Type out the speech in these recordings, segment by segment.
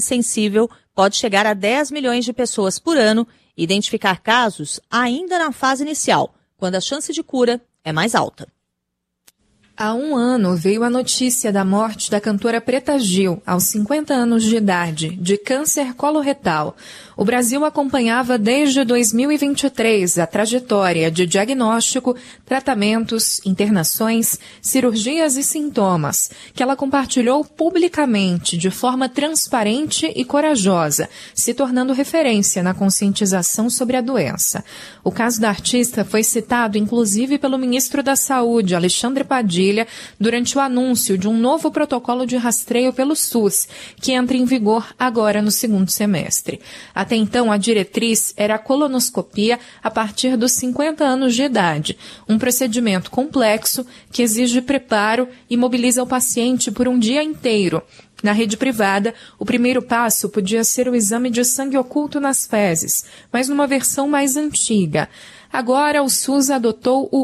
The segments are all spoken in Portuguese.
sensível pode chegar a 10 milhões de pessoas por ano e identificar casos ainda na fase inicial, quando a chance de cura é mais alta. Há um ano veio a notícia da morte da cantora Preta Gil, aos 50 anos de idade, de câncer coloretal. O Brasil acompanhava desde 2023 a trajetória de diagnóstico, tratamentos, internações, cirurgias e sintomas, que ela compartilhou publicamente de forma transparente e corajosa, se tornando referência na conscientização sobre a doença. O caso da artista foi citado inclusive pelo ministro da Saúde, Alexandre Padilha, durante o anúncio de um novo protocolo de rastreio pelo SUS, que entra em vigor agora no segundo semestre. Até então, a diretriz era a colonoscopia a partir dos 50 anos de idade, um procedimento complexo que exige preparo e mobiliza o paciente por um dia inteiro. Na rede privada, o primeiro passo podia ser o exame de sangue oculto nas fezes, mas numa versão mais antiga. Agora, o SUS adotou o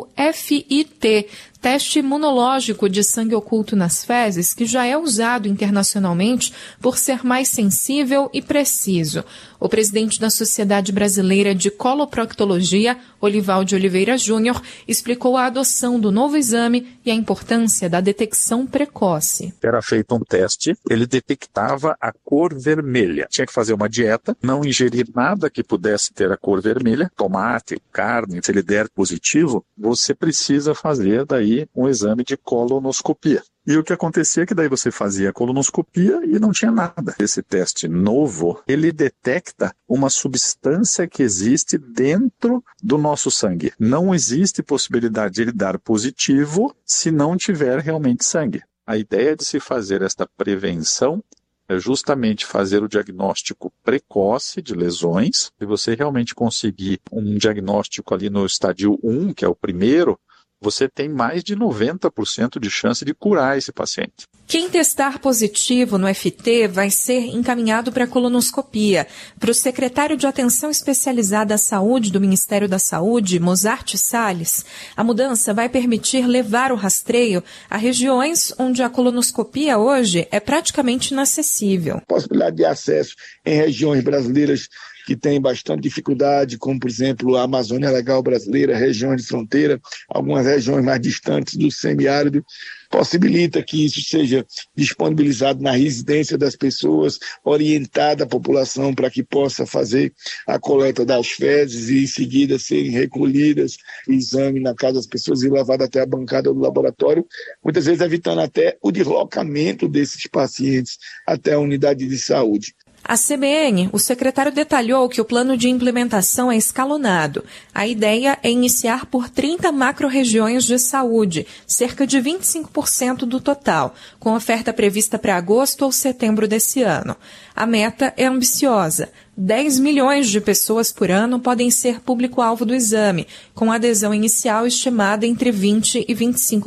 FIT, teste imunológico de sangue oculto nas fezes, que já é usado internacionalmente por ser mais sensível e preciso. O presidente da Sociedade Brasileira de Coloproctologia, Olivaldo Oliveira Júnior, explicou a adoção do novo exame e a importância da detecção precoce. Era feito um teste, ele detectava a cor vermelha. Tinha que fazer uma dieta, não ingerir nada que pudesse ter a cor vermelha, tomate, carne. Se ele der positivo, você precisa fazer daí um exame de colonoscopia. E o que acontecia é que daí você fazia a colonoscopia e não tinha nada. Esse teste novo, ele detecta uma substância que existe dentro do nosso sangue. Não existe possibilidade de ele dar positivo se não tiver realmente sangue. A ideia de se fazer esta prevenção é justamente fazer o diagnóstico precoce de lesões. Se você realmente conseguir um diagnóstico ali no estádio 1, que é o primeiro, você tem mais de 90% de chance de curar esse paciente. Quem testar positivo no FT vai ser encaminhado para a colonoscopia. Para o secretário de Atenção Especializada à Saúde do Ministério da Saúde, Mozart Salles, a mudança vai permitir levar o rastreio a regiões onde a colonoscopia hoje é praticamente inacessível. Possibilidade de acesso em regiões brasileiras que tem bastante dificuldade, como, por exemplo, a Amazônia Legal Brasileira, regiões de fronteira, algumas regiões mais distantes do semiárido, possibilita que isso seja disponibilizado na residência das pessoas, orientada a população para que possa fazer a coleta das fezes e, em seguida, serem recolhidas, exame na casa das pessoas e levado até a bancada do laboratório, muitas vezes evitando até o deslocamento desses pacientes até a unidade de saúde. A CBN, o secretário detalhou que o plano de implementação é escalonado. A ideia é iniciar por 30 macro-regiões de saúde, cerca de 25% do total, com oferta prevista para agosto ou setembro desse ano. A meta é ambiciosa. 10 milhões de pessoas por ano podem ser público-alvo do exame, com adesão inicial estimada entre 20% e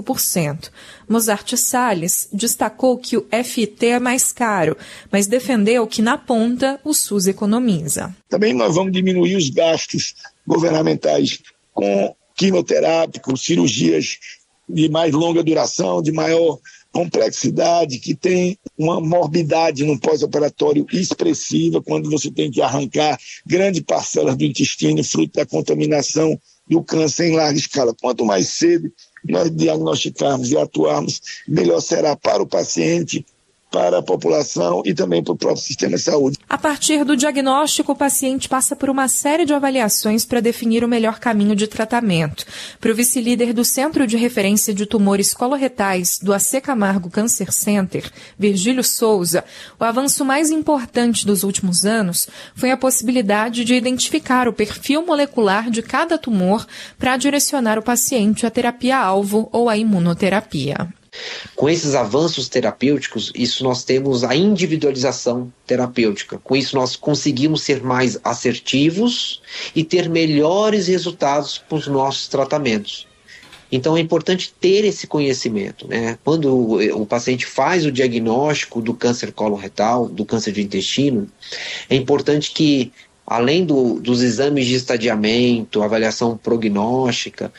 25%. Mozart Salles destacou que o FT é mais caro, mas defendeu que, na ponta, o SUS economiza. Também nós vamos diminuir os gastos governamentais com quimioterápicos, cirurgias de mais longa duração, de maior complexidade, que tem uma morbidade no pós-operatório expressiva, quando você tem que arrancar grande parcela do intestino, fruto da contaminação do câncer em larga escala. Quanto mais cedo nós diagnosticarmos e atuarmos, melhor será para o paciente, para a população e também para o próprio sistema de saúde. A partir do diagnóstico, o paciente passa por uma série de avaliações para definir o melhor caminho de tratamento. Para o vice-líder do Centro de Referência de Tumores Coloretais do AC Camargo Cancer Center, Virgílio Souza, o avanço mais importante dos últimos anos foi a possibilidade de identificar o perfil molecular de cada tumor para direcionar o paciente à terapia-alvo ou à imunoterapia. Com esses avanços terapêuticos, isso nós temos a individualização terapêutica. Com isso nós conseguimos ser mais assertivos e ter melhores resultados para os nossos tratamentos. Então é importante ter esse conhecimento, né? Quando o paciente faz o diagnóstico do câncer coloretal, do câncer de intestino, é importante que além dos exames de estadiamento, avaliação prognóstica,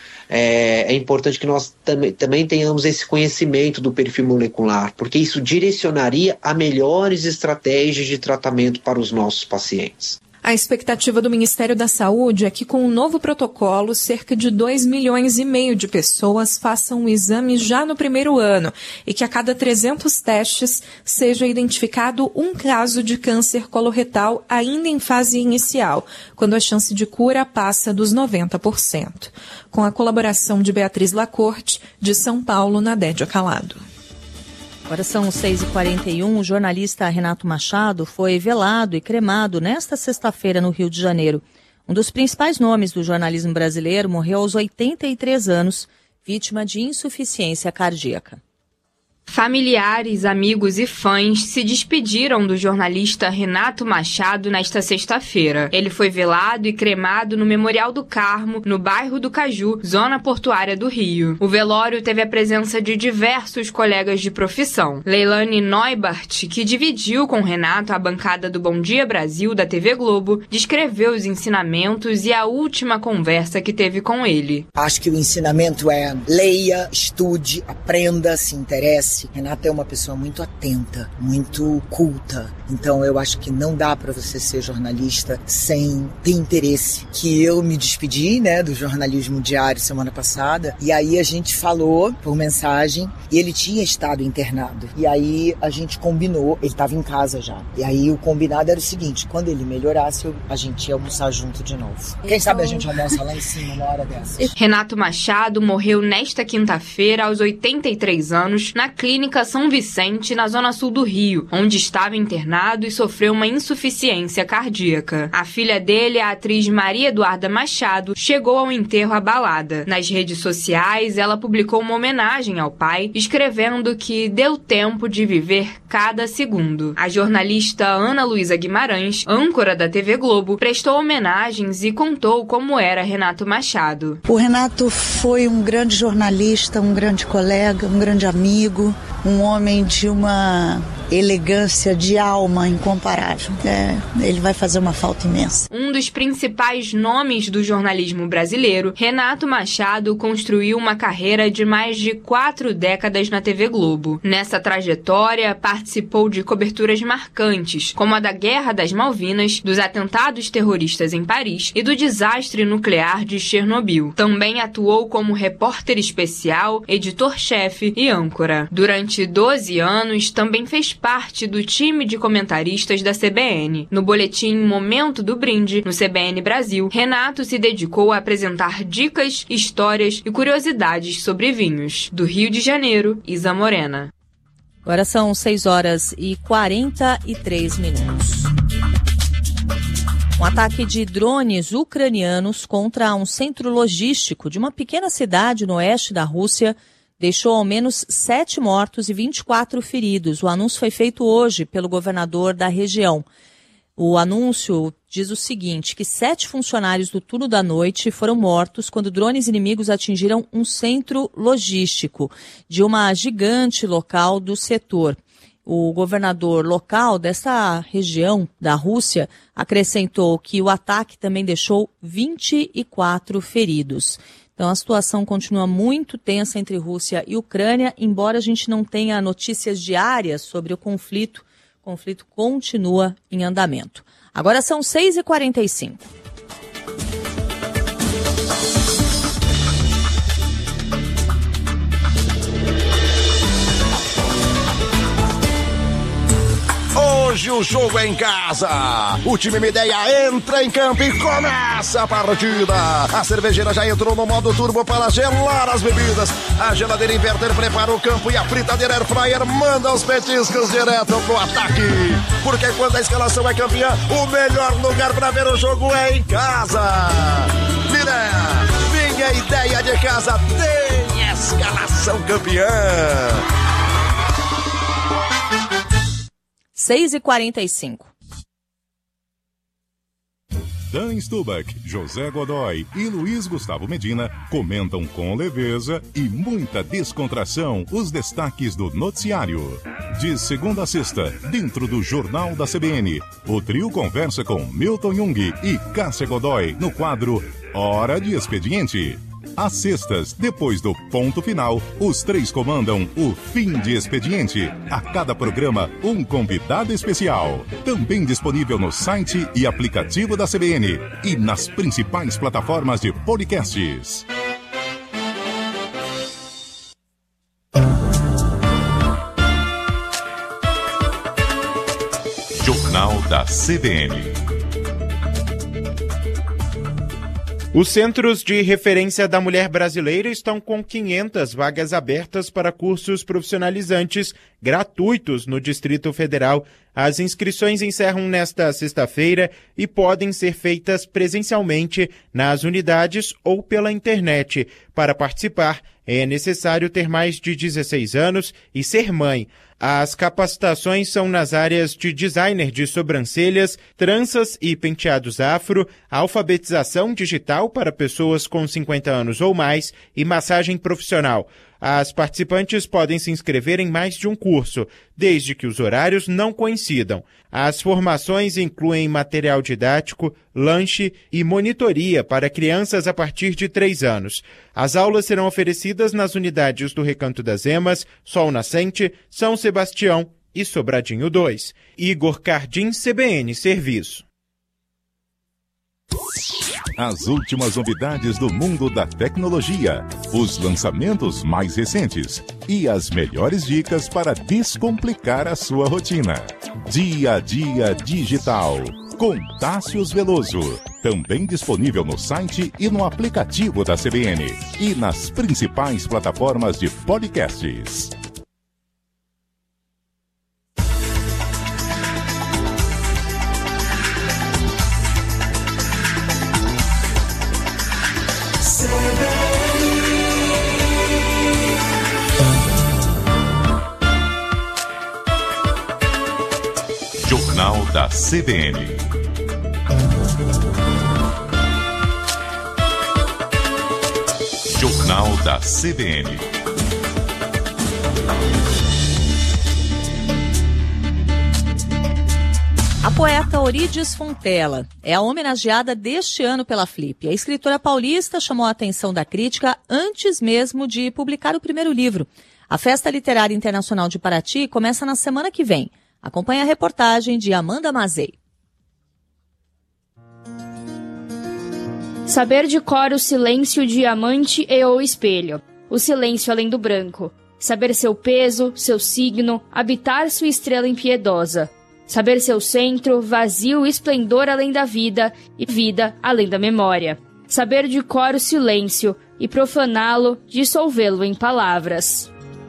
é importante que nós também tenhamos esse conhecimento do perfil molecular, porque isso direcionaria a melhores estratégias de tratamento para os nossos pacientes. A expectativa do Ministério da Saúde é que, com o novo protocolo, cerca de 2,5 milhões de pessoas façam o exame já no primeiro ano e que a cada 300 testes seja identificado um caso de câncer coloretal ainda em fase inicial, quando a chance de cura passa dos 90%. Com a colaboração de Beatriz Lacorte, de São Paulo, Nadédia Calado. Agora são 6h41, o jornalista Renato Machado foi velado e cremado nesta sexta-feira no Rio de Janeiro. Um dos principais nomes do jornalismo brasileiro morreu aos 83 anos, vítima de insuficiência cardíaca. Familiares, amigos e fãs se despediram do jornalista Renato Machado nesta sexta-feira. Ele foi velado e cremado no Memorial do Carmo, no bairro do Caju, zona portuária do Rio. O velório teve a presença de diversos colegas de profissão. Leilane Neubart, que dividiu com Renato a bancada do Bom Dia Brasil da TV Globo, descreveu os ensinamentos e a última conversa que teve com ele. Acho que o ensinamento é: leia, estude, aprenda, se interesse. Renato é uma pessoa muito atenta, muito culta. Então eu acho que não dá para você ser jornalista sem ter interesse. Que eu me despedi, do jornalismo diário semana passada, e aí a gente falou por mensagem, e ele tinha estado internado. E aí a gente combinou, ele estava em casa já. E aí o combinado era o seguinte: quando ele melhorasse, a gente ia almoçar junto de novo. Quem sabe a gente almoça lá em cima uma hora dessas. Renato Machado morreu nesta quinta-feira aos 83 anos na Clínica São Vicente, na zona sul do Rio, onde estava internado e sofreu uma insuficiência cardíaca. A filha dele, a atriz Maria Eduarda Machado, chegou ao enterro abalada. Nas redes sociais, ela publicou uma homenagem ao pai, escrevendo que deu tempo de viver cada segundo. A jornalista Ana Luísa Guimarães, âncora da TV Globo, prestou homenagens e contou como era Renato Machado. O Renato foi um grande jornalista, um grande colega, um grande amigo, um homem de uma elegância de alma incomparável. Ele vai fazer uma falta imensa. Um dos principais nomes do jornalismo brasileiro, Renato Machado construiu uma carreira de mais de 4 décadas na TV Globo. Nessa trajetória, participou de coberturas marcantes, como a da Guerra das Malvinas, dos atentados terroristas em Paris e do desastre nuclear de Chernobyl. Também atuou como repórter especial, editor-chefe e âncora. Durante 12 anos, também fez parte do time de comentaristas da CBN. No boletim Momento do Brinde, no CBN Brasil, Renato se dedicou a apresentar dicas, histórias e curiosidades sobre vinhos. Do Rio de Janeiro, Isa Morena. Agora são 6h43. Um ataque de drones ucranianos contra um centro logístico de uma pequena cidade no oeste da Rússia deixou ao menos 7 mortos e 24 feridos. O anúncio foi feito hoje pelo governador da região. O anúncio diz o seguinte, que 7 funcionários do turno da noite foram mortos quando drones inimigos atingiram um centro logístico de uma gigante local do setor. O governador local dessa região da Rússia acrescentou que o ataque também deixou 24 feridos. Então, a situação continua muito tensa entre Rússia e Ucrânia, embora a gente não tenha notícias diárias sobre o conflito continua em andamento. Agora são 6h45. Hoje o jogo é em casa. O time Mideia entra em campo e começa a partida. A cervejeira já entrou no modo turbo para gelar as bebidas. A geladeira inverter prepara o campo e a fritadeira air fryer manda os petiscos direto pro ataque. Porque quando a escalação é campeã, o melhor lugar para ver o jogo é em casa. Mideia, minha ideia de casa tem escalação campeã. 6h45. Dan Stubach, José Godoy e Luiz Gustavo Medina comentam com leveza e muita descontração os destaques do noticiário. De segunda a sexta, dentro do Jornal da CBN, o trio conversa com Milton Jung e Cássia Godoy no quadro Hora de Expediente. Às sextas, depois do ponto final, os três comandam o Fim de Expediente. A cada programa, um convidado especial. Também disponível no site e aplicativo da CBN e nas principais plataformas de podcasts. Jornal da CBN. Os Centros de Referência da Mulher Brasileira estão com 500 vagas abertas para cursos profissionalizantes gratuitos no Distrito Federal. As inscrições encerram nesta sexta-feira e podem ser feitas presencialmente nas unidades ou pela internet. Para participar, é necessário ter mais de 16 anos e ser mãe. As capacitações são nas áreas de designer de sobrancelhas, tranças e penteados afro, alfabetização digital para pessoas com 50 anos ou mais e massagem profissional. As participantes podem se inscrever em mais de um curso, desde que os horários não coincidam. As formações incluem material didático, lanche e monitoria para crianças a partir de 3 anos. As aulas serão oferecidas nas unidades do Recanto das Emas, Sol Nascente, São Sebastião e Sobradinho 2. Igor Cardim, CBN Serviço. As últimas novidades do mundo da tecnologia, os lançamentos mais recentes e as melhores dicas para descomplicar a sua rotina. Dia a Dia Digital, com Tássius Veloso. Também disponível no site e no aplicativo da CBN e nas principais plataformas de podcasts. Jornal da CBN. Jornal da CBN. A poeta Eurídice Fontella é a homenageada deste ano pela Flip. A escritora paulista chamou a atenção da crítica antes mesmo de publicar o primeiro livro. A Festa Literária Internacional de Paraty começa na semana que vem. Acompanhe a reportagem de Amanda Mazei. Saber de cor o silêncio, o diamante e o espelho. O silêncio além do branco. Saber seu peso, seu signo, habitar sua estrela impiedosa. Saber seu centro, vazio, esplendor além da vida e vida além da memória. Saber de cor o silêncio e profaná-lo, dissolvê-lo em palavras.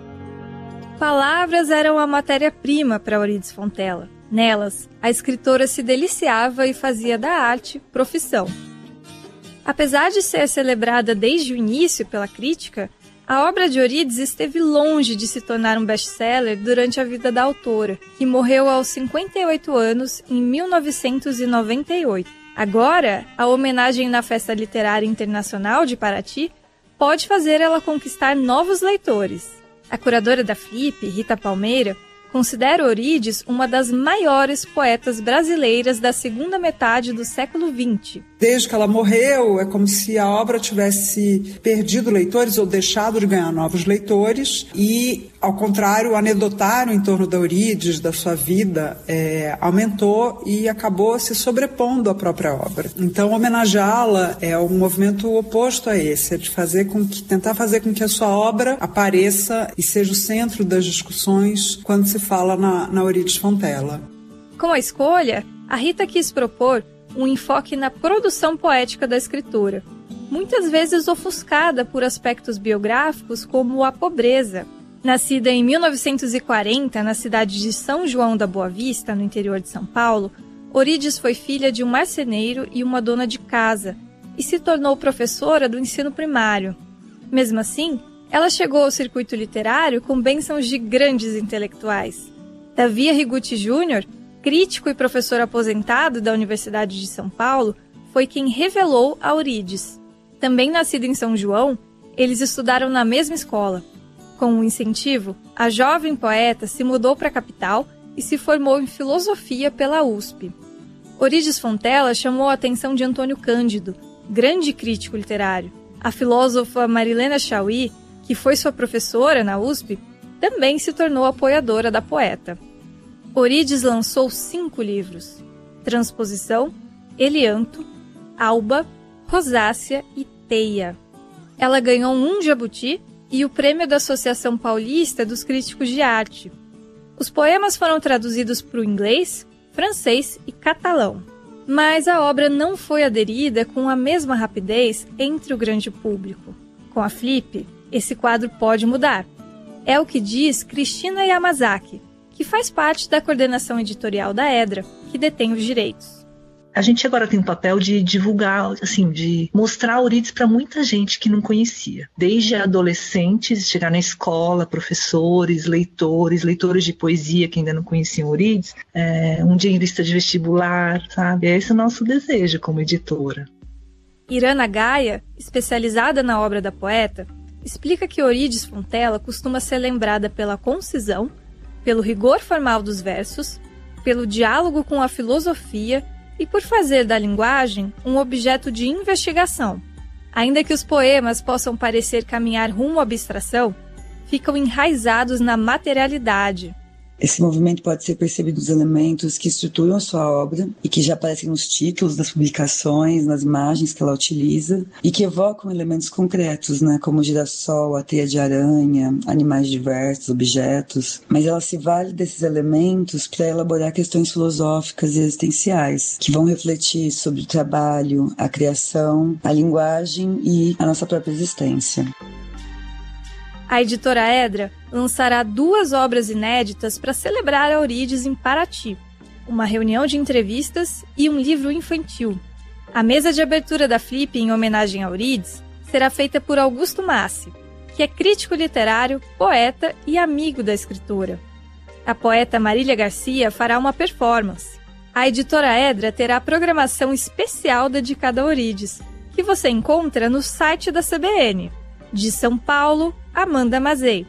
Palavras eram a matéria-prima para Eurídice Fontella. Nelas, a escritora se deliciava e fazia da arte profissão. Apesar de ser celebrada desde o início pela crítica, a obra de Eurídice esteve longe de se tornar um best-seller durante a vida da autora, que morreu aos 58 anos em 1998. Agora, a homenagem na Festa Literária Internacional de Paraty pode fazer ela conquistar novos leitores. A curadora da Flip, Rita Palmeira, considera Eurídice uma das maiores poetas brasileiras da segunda metade do século XX. Desde que ela morreu, é como se a obra tivesse perdido leitores ou deixado de ganhar novos leitores e, ao contrário, o anedotário em torno da Eurídice, da sua vida, aumentou e acabou se sobrepondo à própria obra. Então, homenageá-la é um movimento oposto a esse, é de tentar fazer com que a sua obra apareça e seja o centro das discussões quando se fala na Eurídice Fontella. Com a escolha, a Rita quis propor um enfoque na produção poética da escritora, muitas vezes ofuscada por aspectos biográficos como a pobreza. Nascida em 1940 na cidade de São João da Boa Vista, no interior de São Paulo, Eurídice foi filha de um marceneiro e uma dona de casa e se tornou professora do ensino primário. Mesmo assim, ela chegou ao circuito literário com bênçãos de grandes intelectuais. Davi Arrigucci Jr., crítico e professor aposentado da Universidade de São Paulo, foi quem revelou a Eurídice. Também nascido em São João, eles estudaram na mesma escola. Com um incentivo, a jovem poeta se mudou para a capital e se formou em filosofia pela USP. Eurídice Fontella chamou a atenção de Antônio Cândido, grande crítico literário. A filósofa Marilena Chauí, que foi sua professora na USP, também se tornou apoiadora da poeta. Eurídice lançou 5 livros: Transposição, Elianto, Alba, Rosácea e Teia. Ela ganhou um Jabuti e o prêmio da Associação Paulista dos Críticos de Arte. Os poemas foram traduzidos para o inglês, francês e catalão. Mas a obra não foi aderida com a mesma rapidez entre o grande público. Com a Flip, esse quadro pode mudar. É o que diz Cristina Yamazaki, que faz parte da coordenação editorial da Edra, que detém os direitos. A gente agora tem um papel de divulgar, assim, de mostrar a Eurídice para muita gente que não conhecia. Desde adolescentes, chegar na escola, professores, leitores de poesia que ainda não conheciam Eurídice, um dinheirista de vestibular, sabe? Esse é o nosso desejo como editora. Irana Gaia, especializada na obra da poeta, explica que Eurídice Fontella costuma ser lembrada pela concisão, pelo rigor formal dos versos, pelo diálogo com a filosofia e por fazer da linguagem um objeto de investigação. Ainda que os poemas possam parecer caminhar rumo à abstração, ficam enraizados na materialidade. Esse movimento pode ser percebido nos elementos que estruturam a sua obra e que já aparecem nos títulos das publicações, nas imagens que ela utiliza e que evocam elementos concretos, né, como o girassol, a teia de aranha, animais diversos, objetos. Mas ela se vale desses elementos para elaborar questões filosóficas e existenciais que vão refletir sobre o trabalho, a criação, a linguagem e a nossa própria existência. A editora Edra lançará 2 obras inéditas para celebrar a Eurídice em Paraty, uma reunião de entrevistas e um livro infantil. A mesa de abertura da Flip em homenagem a Eurídice será feita por Augusto Massi, que é crítico literário, poeta e amigo da escritora. A poeta Marília Garcia fará uma performance. A editora Edra terá programação especial dedicada a Eurídice, que você encontra no site da CBN. De São Paulo, Amanda Mazei.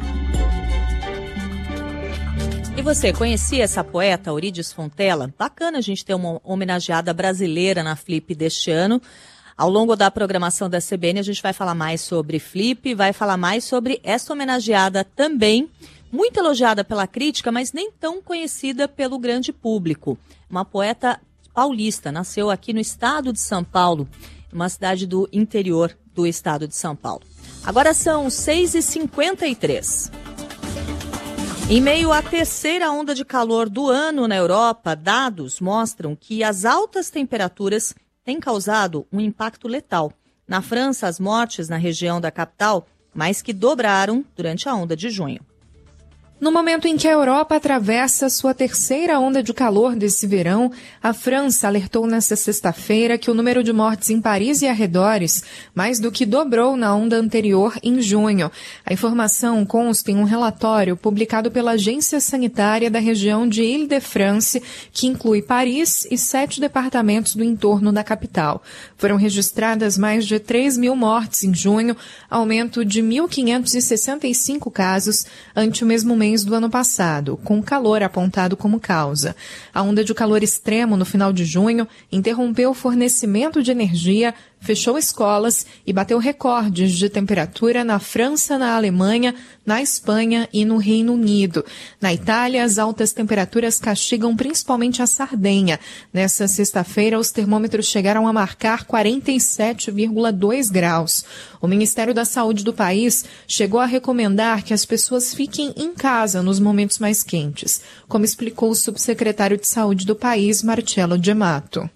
E você, conhecia essa poeta, Eurídice Fontella? Bacana a gente ter uma homenageada brasileira na Flip deste ano. Ao longo da programação da CBN, a gente vai falar mais sobre Flip, vai falar mais sobre essa homenageada também, muito elogiada pela crítica, mas nem tão conhecida pelo grande público. Uma poeta paulista, nasceu aqui no estado de São Paulo, uma cidade do interior do estado de São Paulo. Agora são 6h53. Em meio à terceira onda de calor do ano na Europa, dados mostram que as altas temperaturas têm causado um impacto letal. Na França, as mortes na região da capital mais que dobraram durante a onda de junho. No momento em que a Europa atravessa sua terceira onda de calor desse verão, a França alertou nesta sexta-feira que o número de mortes em Paris e arredores mais do que dobrou na onda anterior em junho. A informação consta em um relatório publicado pela Agência Sanitária da região de Île-de-France, que inclui Paris e 7 departamentos do entorno da capital. Foram registradas mais de 3.000 mortes em junho, aumento de 1.565 casos ante o mesmo mês do ano passado, com calor apontado como causa. A onda de calor extremo no final de junho interrompeu o fornecimento de energia, fechou escolas e bateu recordes de temperatura na França, na Alemanha, na Espanha e no Reino Unido. Na Itália, as altas temperaturas castigam principalmente a Sardenha. Nessa sexta-feira, os termômetros chegaram a marcar 47,2 graus. O Ministério da Saúde do país chegou a recomendar que as pessoas fiquem em casa nos momentos mais quentes, como explicou o subsecretário de Saúde do país, Marcello Gemato.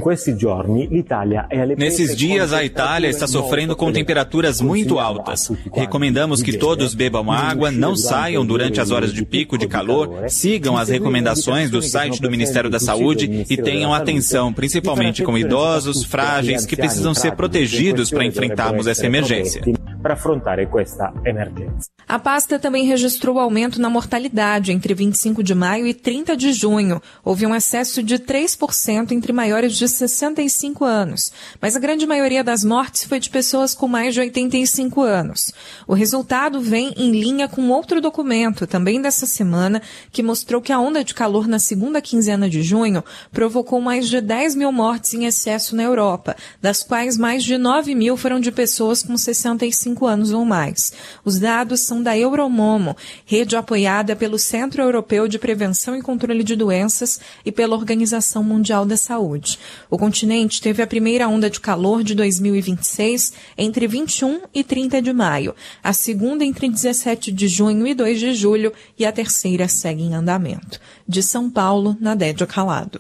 Nesses dias, a Itália está sofrendo com temperaturas muito altas. Recomendamos que todos bebam água, não saiam durante as horas de pico de calor, sigam as recomendações do site do Ministério da Saúde e tenham atenção, principalmente com idosos, frágeis, que precisam ser protegidos para enfrentarmos essa emergência. per affrontare questa emergenza. A pasta também registrou aumento na mortalidade entre 25 de maio e 30 de junho. Houve um excesso de 3% entre maiores de 65 anos, mas a grande maioria das mortes foi de pessoas com mais de 85 anos. O resultado vem em linha com outro documento, também dessa semana, que mostrou que a onda de calor na segunda quinzena de junho provocou mais de 10 mil mortes em excesso na Europa, das quais mais de 9 mil foram de pessoas com 65 anos ou mais. Os dados são da Euromomo, rede apoiada pelo Centro Europeu de Prevenção e Controle de Doenças e pela Organização Mundial da Saúde. O continente teve a primeira onda de calor de 2026 entre 21 e 30 de maio, a segunda entre 17 de junho e 2 de julho e a terceira segue em andamento. De São Paulo, Nadédia Calado.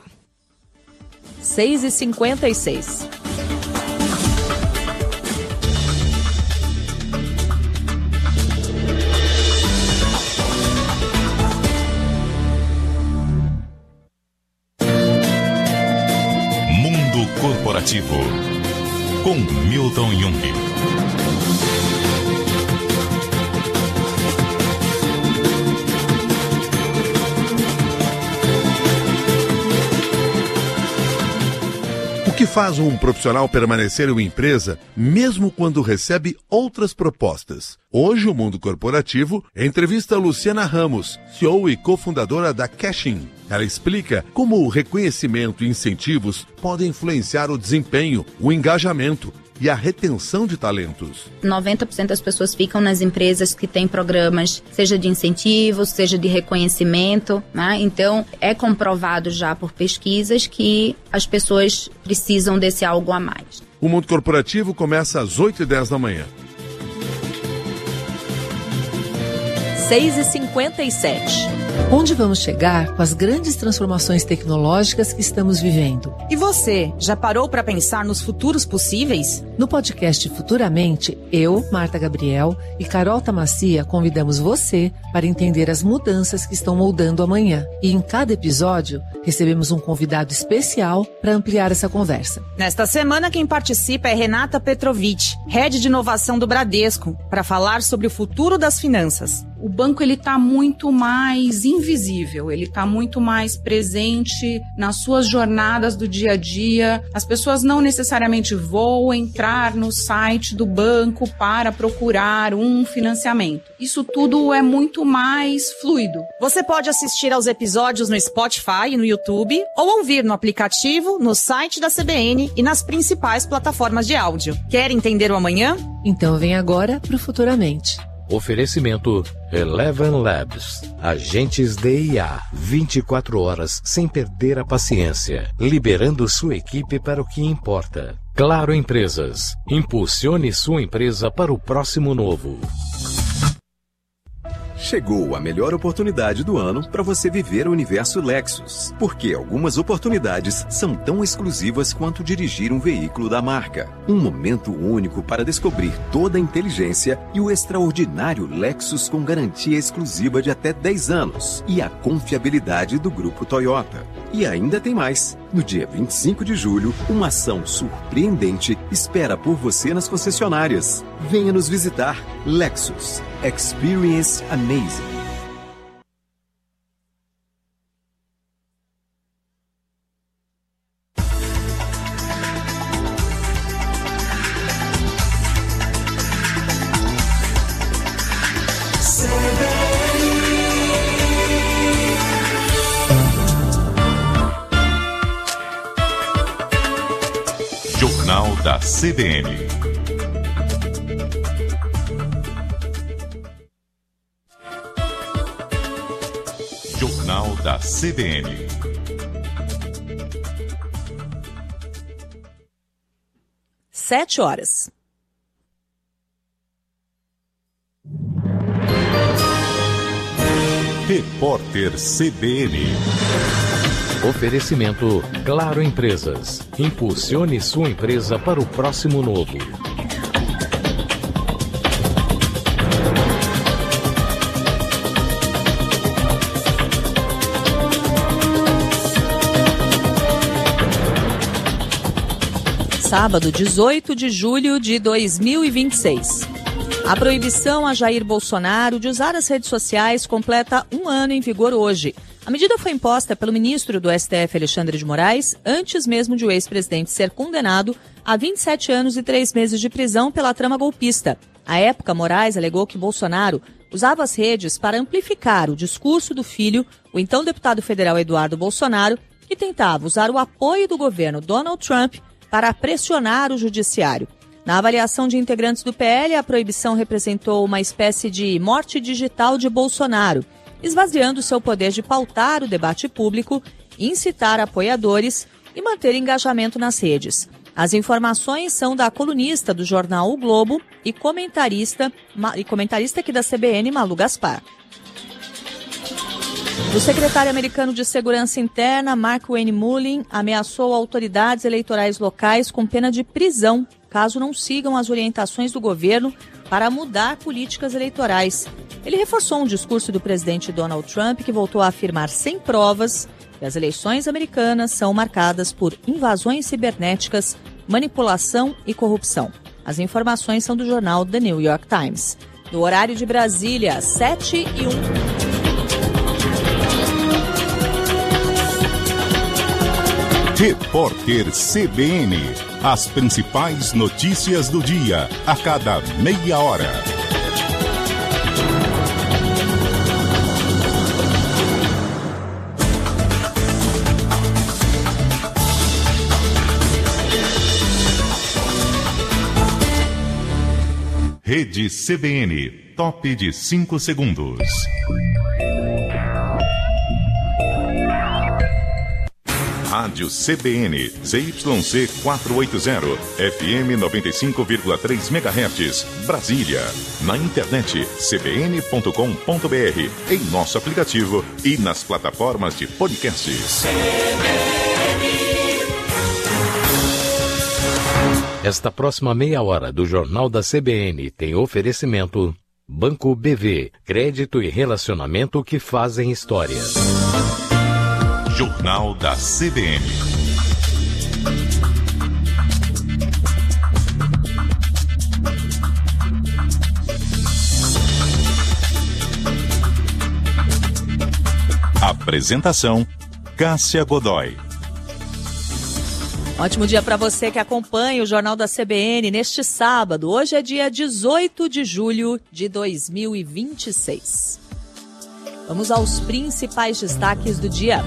6h56. Corporativo, com Milton Jung. O que faz um profissional permanecer em uma empresa mesmo quando recebe outras propostas? Hoje, o Mundo Corporativo entrevista Luciana Ramos, CEO e cofundadora da Cashin. Ela explica como o reconhecimento e incentivos podem influenciar o desempenho, o engajamento e a retenção de talentos. 90% das pessoas ficam nas empresas que têm programas, seja de incentivos, seja de reconhecimento, né? Então, é comprovado já por pesquisas que as pessoas precisam desse algo a mais. O Mundo Corporativo começa às 8h10 da manhã. 6h57. Onde vamos chegar com as grandes transformações tecnológicas que estamos vivendo? E você, já parou para pensar nos futuros possíveis? No podcast Futuramente, eu, Marta Gabriel e Carol Tamassia convidamos você para entender as mudanças que estão moldando amanhã. E em cada episódio, recebemos um convidado especial para ampliar essa conversa. Nesta semana, quem participa é Renata Petrovic, Head de Inovação do Bradesco, para falar sobre o futuro das finanças. O banco está muito mais invisível, ele está muito mais presente nas suas jornadas do dia a dia. As pessoas não necessariamente vão entrar no site do banco para procurar um financiamento. Isso tudo é muito mais fluido. Você pode assistir aos episódios no Spotify e no YouTube ou ouvir no aplicativo, no site da CBN e nas principais plataformas de áudio. Quer entender o amanhã? Então vem agora para o Futuramente. Oferecimento Eleven Labs. Agentes de IA. 24 horas sem perder a paciência. Liberando sua equipe para o que importa. Claro Empresas. Impulsione sua empresa para o próximo novo. Chegou a melhor oportunidade do ano para você viver o universo Lexus. Porque algumas oportunidades são tão exclusivas quanto dirigir um veículo da marca. Um momento único para descobrir toda a inteligência e o extraordinário Lexus com garantia exclusiva de até 10 anos. E a confiabilidade do Grupo Toyota. E ainda tem mais. No dia 25 de julho, uma ação surpreendente espera por você nas concessionárias. Venha nos visitar. Lexus. Experience Amazing. Jornal da CBN. Jornal da CBN. Sete horas. Repórter CBN. Oferecimento Claro Empresas. Impulsione sua empresa para o próximo novo. Sábado, 18 de julho de 2026. A proibição a Jair Bolsonaro de usar as redes sociais completa 1 ano em vigor hoje. A medida foi imposta pelo ministro do STF, Alexandre de Moraes, antes mesmo de o ex-presidente ser condenado a 27 anos e 3 meses de prisão pela trama golpista. À época, Moraes alegou que Bolsonaro usava as redes para amplificar o discurso do filho, o então deputado federal Eduardo Bolsonaro, que tentava usar o apoio do governo Donald Trump para pressionar o judiciário. Na avaliação de integrantes do PL, a proibição representou uma espécie de morte digital de Bolsonaro, esvaziando seu poder de pautar o debate público, incitar apoiadores e manter engajamento nas redes. As informações são da colunista do jornal O Globo e comentarista aqui da CBN, Malu Gaspar. O secretário americano de Segurança Interna, Mark Wayne Mullin, ameaçou autoridades eleitorais locais com pena de prisão, caso não sigam as orientações do governo para mudar políticas eleitorais. Ele reforçou um discurso do presidente Donald Trump, que voltou a afirmar sem provas que as eleições americanas são marcadas por invasões cibernéticas, manipulação e corrupção. As informações são do jornal The New York Times. No horário de Brasília, 7h01. Repórter CBN. As principais notícias do dia, a cada meia hora. Rede CBN, top de 5 segundos. Rádio CBN, ZYC 480, FM 95,3 MHz, Brasília. Na internet, cbn.com.br, em nosso aplicativo e nas plataformas de podcasts. Esta próxima meia hora do Jornal da CBN tem oferecimento Banco BV, crédito e relacionamento que fazem história. Jornal da CBN. Apresentação: Cássia Godoy. Ótimo dia para você que acompanha o Jornal da CBN neste sábado. Hoje é dia 18 de julho de 2026. Vamos aos principais destaques do dia.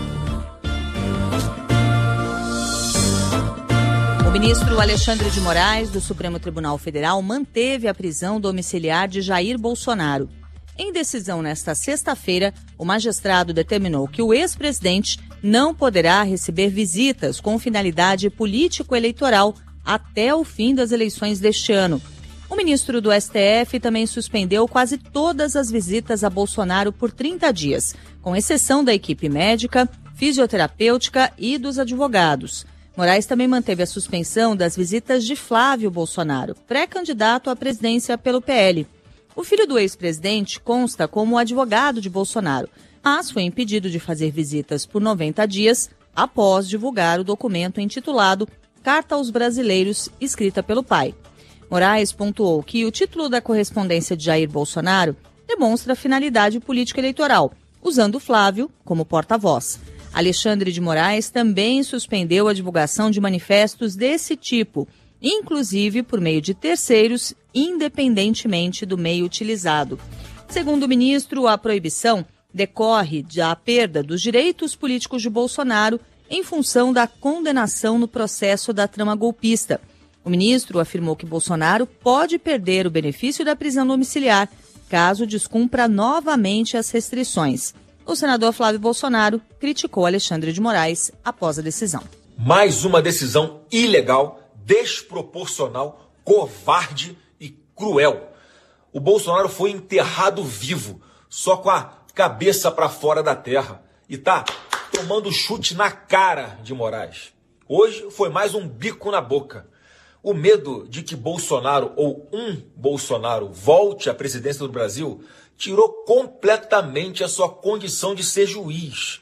O ministro Alexandre de Moraes, do Supremo Tribunal Federal, manteve a prisão domiciliar de Jair Bolsonaro. Em decisão nesta sexta-feira, o magistrado determinou que o ex-presidente não poderá receber visitas com finalidade político-eleitoral até o fim das eleições deste ano. O ministro do STF também suspendeu quase todas as visitas a Bolsonaro por 30 dias, com exceção da equipe médica, fisioterapêutica e dos advogados. Moraes também manteve a suspensão das visitas de Flávio Bolsonaro, pré-candidato à presidência pelo PL. O filho do ex-presidente consta como advogado de Bolsonaro, mas foi impedido de fazer visitas por 90 dias após divulgar o documento intitulado Carta aos Brasileiros, escrita pelo pai. Moraes pontuou que o título da correspondência de Jair Bolsonaro demonstra finalidade política eleitoral, usando Flávio como porta-voz. Alexandre de Moraes também suspendeu a divulgação de manifestos desse tipo, inclusive por meio de terceiros, independentemente do meio utilizado. Segundo o ministro, a proibição decorre da perda dos direitos políticos de Bolsonaro em função da condenação no processo da trama golpista. O ministro afirmou que Bolsonaro pode perder o benefício da prisão domiciliar caso descumpra novamente as restrições. O senador Flávio Bolsonaro criticou Alexandre de Moraes após a decisão. Mais uma decisão ilegal, desproporcional, covarde e cruel. O Bolsonaro foi enterrado vivo, só com a cabeça para fora da terra, e tá tomando chute na cara de Moraes. Hoje foi mais um bico na boca. O medo de que Bolsonaro ou um Bolsonaro volte à presidência do Brasil tirou completamente a sua condição de ser juiz.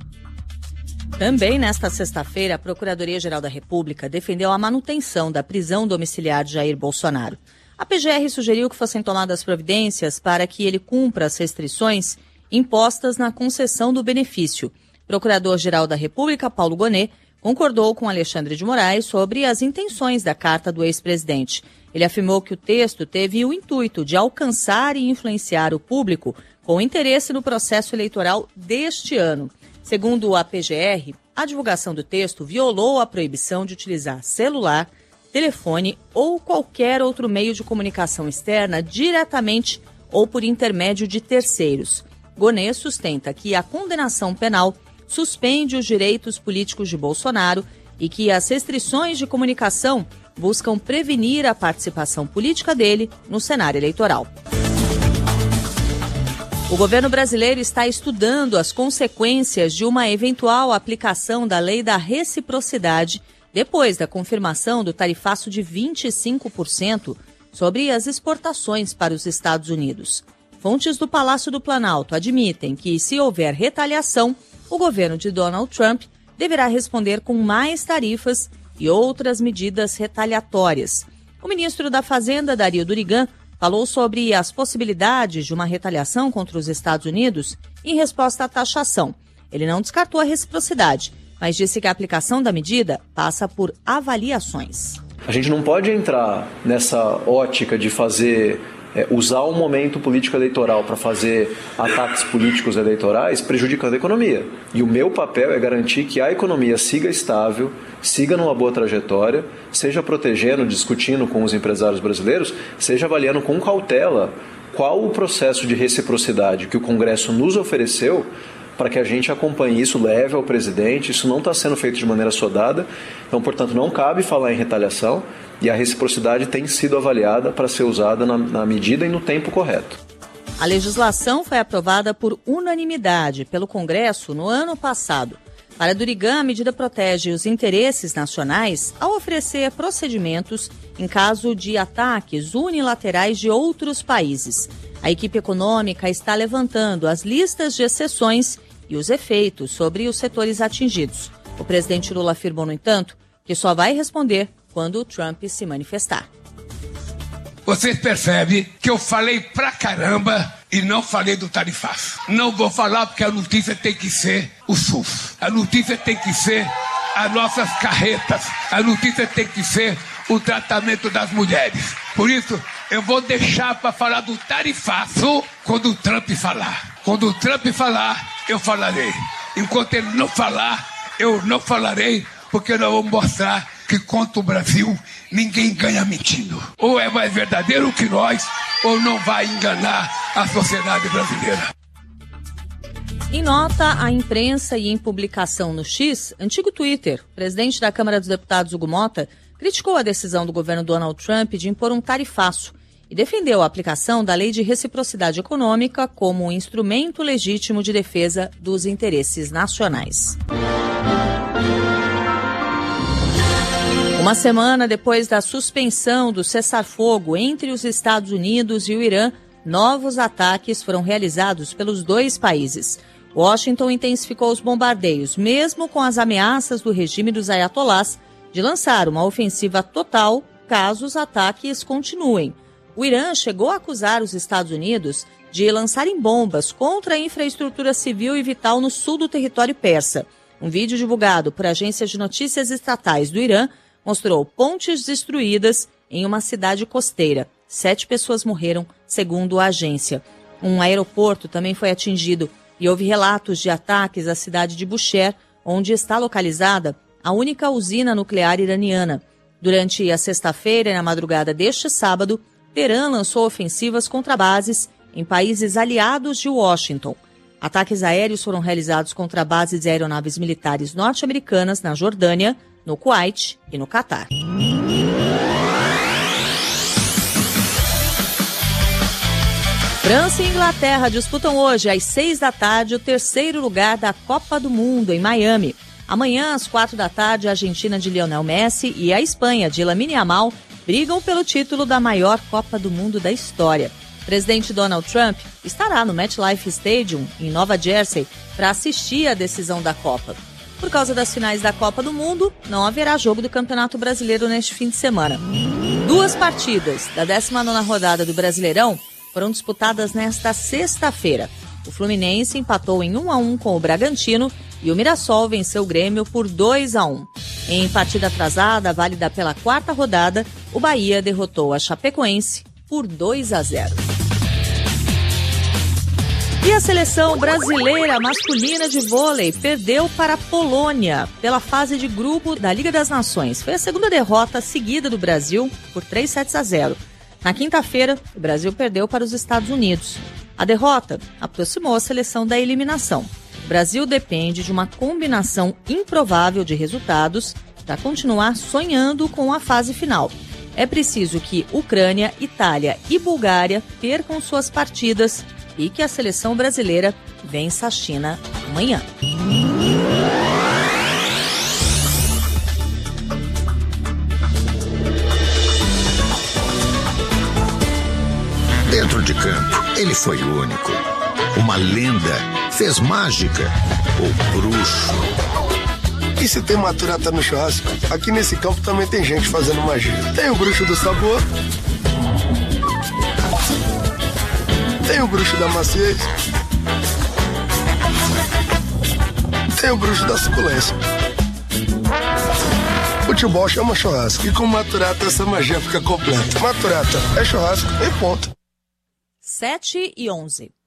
Também nesta sexta-feira, a Procuradoria-Geral da República defendeu a manutenção da prisão domiciliar de Jair Bolsonaro. A PGR sugeriu que fossem tomadas providências para que ele cumpra as restrições impostas na concessão do benefício. O Procurador-Geral da República, Paulo Gonet, concordou com Alexandre de Moraes sobre as intenções da carta do ex-presidente. Ele afirmou que o texto teve o intuito de alcançar e influenciar o público com interesse no processo eleitoral deste ano. Segundo a PGR, a divulgação do texto violou a proibição de utilizar celular, telefone ou qualquer outro meio de comunicação externa diretamente ou por intermédio de terceiros. Gonet sustenta que a condenação penal suspende os direitos políticos de Bolsonaro e que as restrições de comunicação buscam prevenir a participação política dele no cenário eleitoral. O governo brasileiro está estudando as consequências de uma eventual aplicação da lei da reciprocidade depois da confirmação do tarifaço de 25% sobre as exportações para os Estados Unidos. Fontes do Palácio do Planalto admitem que, se houver retaliação, o governo de Donald Trump deverá responder com mais tarifas e outras medidas retaliatórias. O ministro da Fazenda, Dario Durigan, falou sobre as possibilidades de uma retaliação contra os Estados Unidos em resposta à taxação. Ele não descartou a reciprocidade, mas disse que a aplicação da medida passa por avaliações. A gente não pode entrar nessa ótica de usar o momento político eleitoral para fazer ataques políticos eleitorais prejudicando a economia. E o meu papel é garantir que a economia siga estável, siga numa boa trajetória, seja protegendo, discutindo com os empresários brasileiros, seja avaliando com cautela qual o processo de reciprocidade que o Congresso nos ofereceu para que a gente acompanhe isso, leve ao presidente. Isso não está sendo feito de maneira sodada, então, portanto, não cabe falar em retaliação e a reciprocidade tem sido avaliada para ser usada na medida e no tempo correto. A legislação foi aprovada por unanimidade pelo Congresso no ano passado. Para Durigan, a medida protege os interesses nacionais ao oferecer procedimentos em caso de ataques unilaterais de outros países. A equipe econômica está levantando as listas de exceções e os efeitos sobre os setores atingidos. O presidente Lula afirmou, no entanto, que só vai responder quando o Trump se manifestar. Vocês percebem que eu falei pra caramba e não falei do tarifaço. Não vou falar porque a notícia tem que ser o SUS. A notícia tem que ser as nossas carretas. A notícia tem que ser o tratamento das mulheres. Por isso, eu vou deixar para falar do tarifaço quando o Trump falar. Quando o Trump falar, eu falarei. Enquanto ele não falar, eu não falarei, porque nós vamos mostrar que contra o Brasil ninguém ganha mentindo. Ou é mais verdadeiro que nós, ou não vai enganar a sociedade brasileira. Em nota à imprensa e em publicação no X, antigo Twitter, o presidente da Câmara dos Deputados, Hugo Mota, criticou a decisão do governo Donald Trump de impor um tarifaço e defendeu a aplicação da Lei de Reciprocidade Econômica como um instrumento legítimo de defesa dos interesses nacionais. Uma semana depois da suspensão do cessar-fogo entre os Estados Unidos e o Irã, novos ataques foram realizados pelos dois países. Washington intensificou os bombardeios, mesmo com as ameaças do regime dos ayatolás de lançar uma ofensiva total caso os ataques continuem. O Irã chegou a acusar os Estados Unidos de lançarem bombas contra a infraestrutura civil e vital no sul do território persa. Um vídeo divulgado por agências de notícias estatais do Irã mostrou pontes destruídas em uma cidade costeira. 7 pessoas morreram, segundo a agência. Um aeroporto também foi atingido e houve relatos de ataques à cidade de Bushehr, onde está localizada a única usina nuclear iraniana. Durante a sexta-feira e na madrugada deste sábado, Teherã lançou ofensivas contra bases em países aliados de Washington. Ataques aéreos foram realizados contra bases e aeronaves militares norte-americanas na Jordânia, no Kuwait e no Catar. França e Inglaterra disputam hoje, às 6 da tarde, o terceiro lugar da Copa do Mundo, em Miami. Amanhã, às 4 da tarde, a Argentina de Lionel Messi e a Espanha de Lamine Yamal brigam pelo título da maior Copa do Mundo da história. O presidente Donald Trump estará no MetLife Stadium, em Nova Jersey, para assistir à decisão da Copa. Por causa das finais da Copa do Mundo, não haverá jogo do Campeonato Brasileiro neste fim de semana. 2 partidas da 19ª rodada do Brasileirão foram disputadas nesta sexta-feira. O Fluminense empatou em 1-1 com o Bragantino e o Mirassol venceu o Grêmio por 2-1. Em partida atrasada, válida pela 4ª rodada, o Bahia derrotou a Chapecoense por 2-0. E a seleção brasileira masculina de vôlei perdeu para a Polônia pela fase de grupo da Liga das Nações. Foi a segunda derrota seguida do Brasil por 3-0. Na quinta-feira, o Brasil perdeu para os Estados Unidos. A derrota aproximou a seleção da eliminação. O Brasil depende de uma combinação improvável de resultados para continuar sonhando com a fase final. É preciso que Ucrânia, Itália e Bulgária percam suas partidas e que a seleção brasileira vença a China amanhã. Dentro de campo, ele foi único. Uma lenda, fez mágica, o bruxo. E se tem maturata no churrasco, aqui nesse campo também tem gente fazendo magia. Tem o bruxo do sabor, tem o bruxo da maciez, tem o bruxo da suculência. Futebol chama churrasco e com maturata essa magia fica completa. Maturata é churrasco e ponto. 7h11.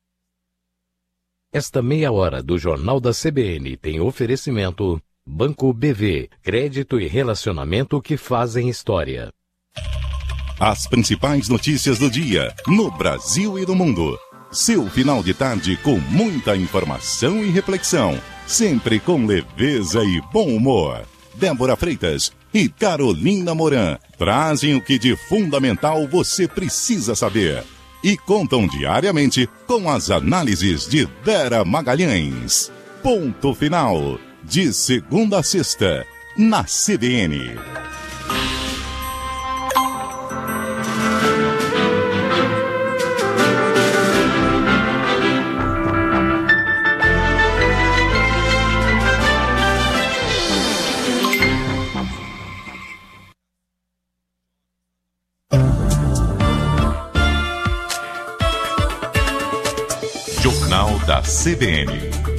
Esta meia hora do Jornal da CBN tem oferecimento Banco BV, crédito e relacionamento que fazem história. As principais notícias do dia, no Brasil e no mundo. Seu final de tarde com muita informação e reflexão, sempre com leveza e bom humor. Débora Freitas e Carolina Moran trazem o que de fundamental você precisa saber e contam diariamente com as análises de Vera Magalhães. Ponto final, de segunda a sexta, na CBN. Jornal da CBN.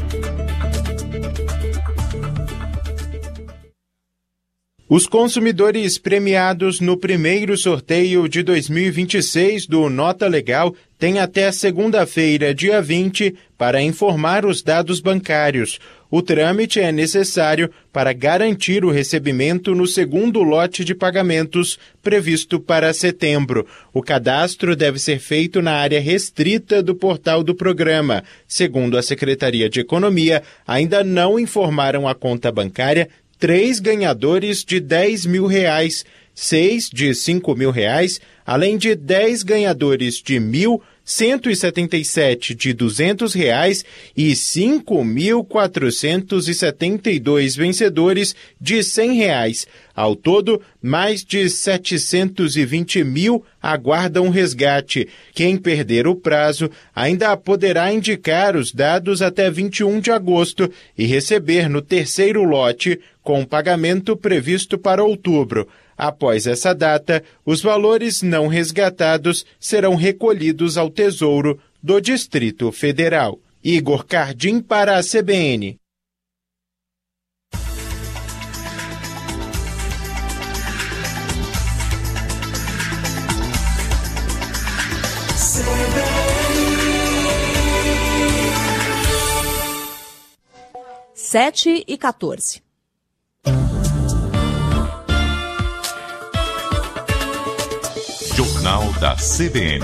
Os consumidores premiados no primeiro sorteio de 2026 do Nota Legal têm até segunda-feira, dia 20, para informar os dados bancários. O trâmite é necessário para garantir o recebimento no segundo lote de pagamentos previsto para setembro. O cadastro deve ser feito na área restrita do portal do programa. Segundo a Secretaria de Economia, ainda não informaram a conta bancária 3 ganhadores de R$10 mil, 6 de R$5 mil, além de 10 ganhadores de R$1.000, 177 de R$200 e 5.472 vencedores de R$100. Ao todo, mais de 720 mil aguardam resgate. Quem perder o prazo ainda poderá indicar os dados até 21 de agosto e receber no terceiro lote, com pagamento previsto para outubro. Após essa data, os valores não resgatados serão recolhidos ao Tesouro do Distrito Federal. Igor Cardim para a CBN. Sete e 14. Jornal da CBN.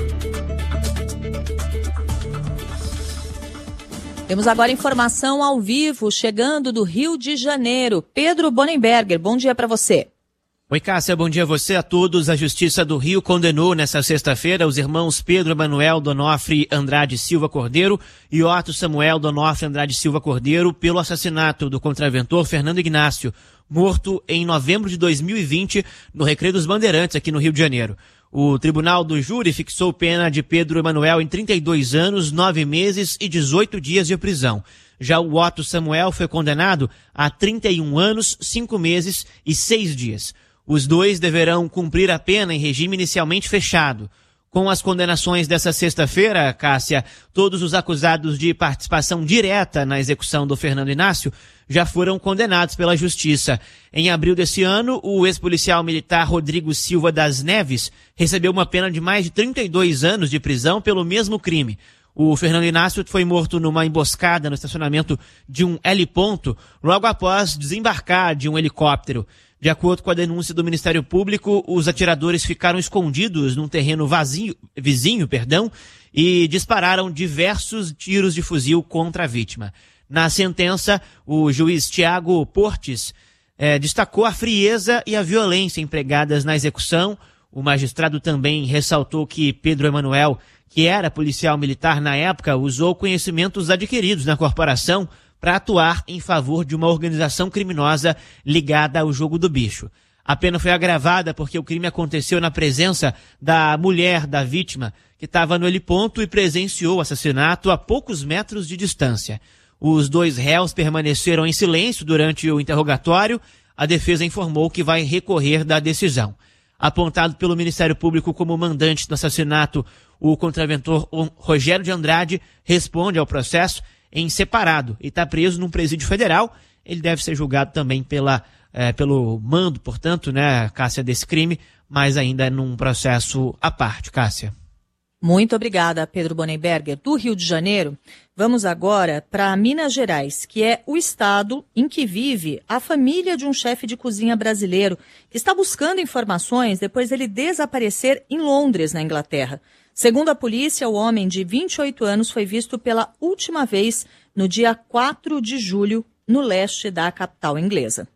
Temos agora informação ao vivo, chegando do Rio de Janeiro. Pedro Bonenberger, bom dia para você. Oi, Cássia, bom dia a você, a todos. A Justiça do Rio condenou nesta sexta-feira os irmãos Pedro Emanuel Donofre Andrade Silva Cordeiro e Otto Samuel Donofre Andrade Silva Cordeiro pelo assassinato do contraventor Fernando Ignácio, morto em novembro de 2020 no Recreio dos Bandeirantes, aqui no Rio de Janeiro. O Tribunal do Júri fixou pena de Pedro Emanuel em 32 anos, 9 meses e 18 dias de prisão. Já o Otto Samuel foi condenado a 31 anos, 5 meses e 6 dias. Os dois deverão cumprir a pena em regime inicialmente fechado. Com as condenações dessa sexta-feira, Cássia, todos os acusados de participação direta na execução do Fernando Inácio já foram condenados pela Justiça. Em abril desse ano, o ex-policial militar Rodrigo Silva das Neves recebeu uma pena de mais de 32 anos de prisão pelo mesmo crime. O Fernando Inácio foi morto numa emboscada no estacionamento de um heliponto logo após desembarcar de um helicóptero. De acordo com a denúncia do Ministério Público, os atiradores ficaram escondidos num terreno vizinho, e dispararam diversos tiros de fuzil contra a vítima. Na sentença, o juiz Tiago Portes destacou a frieza e a violência empregadas na execução. O magistrado também ressaltou que Pedro Emanuel, que era policial militar na época, usou conhecimentos adquiridos na corporação para atuar em favor de uma organização criminosa ligada ao jogo do bicho. A pena foi agravada porque o crime aconteceu na presença da mulher da vítima, que estava no heliponto e presenciou o assassinato a poucos metros de distância. Os dois réus permaneceram em silêncio durante o interrogatório. A defesa informou que vai recorrer da decisão. Apontado pelo Ministério Público como mandante do assassinato, o contraventor Rogério de Andrade responde ao processo em separado e está preso num presídio federal. Ele deve ser julgado também pelo mando, portanto, Cássia, desse crime, mas ainda num processo à parte, Cássia. Muito obrigada, Pedro Bonenberger. Do Rio de Janeiro, vamos agora para Minas Gerais, que é o estado em que vive a família de um chefe de cozinha brasileiro que está buscando informações depois dele desaparecer em Londres, na Inglaterra. Segundo a polícia, o homem de 28 anos foi visto pela última vez no dia 4 de julho, no leste da capital inglesa.